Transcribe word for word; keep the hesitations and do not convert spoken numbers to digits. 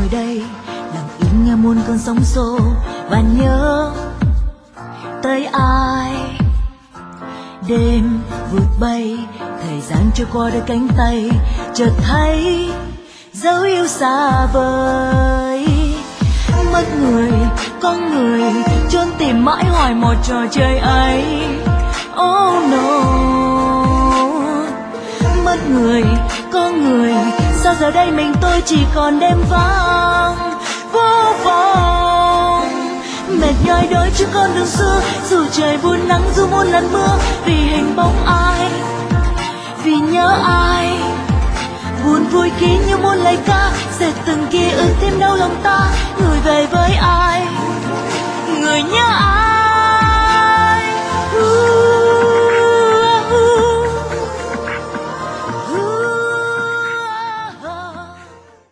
ngồi đây lặng im nghe muôn cơn sóng xô và nhớ tới ai. Đêm vụt bay, thời gian trôi qua đôi cánh tay, chợt thấy dấu yêu xa vời. Mất người, con người, chốn tìm mãi hoài một trò chơi ấy. Oh no. Mất người, con người, sao giờ đây mình tôi chỉ còn đêm vắng vô vọng. Mệt nhòi đôi chứ con đường xưa, dù trời buồn nắng dù muôn lần mưa, vì hình bóng ai, vì nhớ ai. Buồn vui ký như muôn lời ca, dệt từng ký ức thêm đau lòng ta. Người về với